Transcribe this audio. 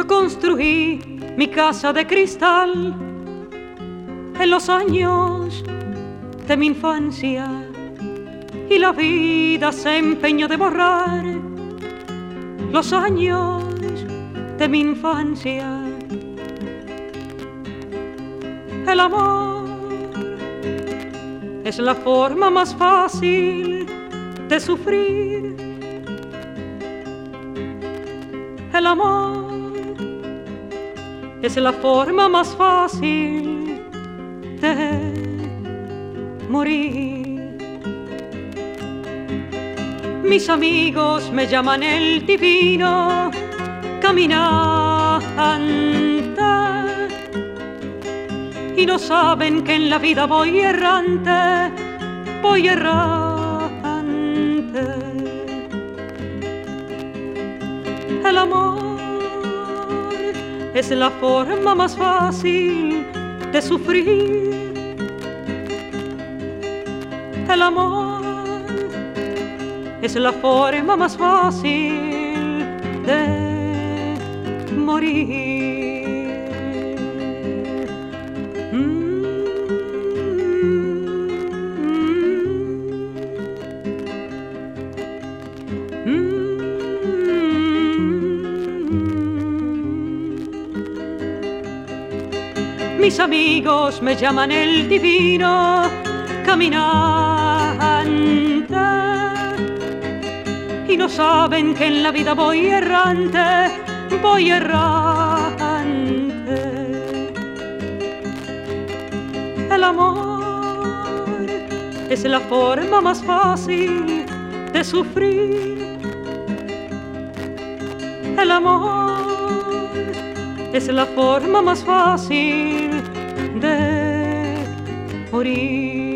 Yo construí mi casa de cristal en los años de mi infancia y la vida se empeñó de borrar los años de mi infancia. El amor es la forma más fácil de sufrir. El amor es la forma más fácil de morir. Mis amigos me llaman el divino caminante y no saben que en la vida voy errante, voy errante. El amor es la forma más fácil de sufrir. El amor es la forma más fácil de morir. Mis amigos me llaman el divino caminante y no saben que en la vida voy errante, voy errante. El amor es la forma más fácil de sufrir. El amor es la forma más fácil de morir.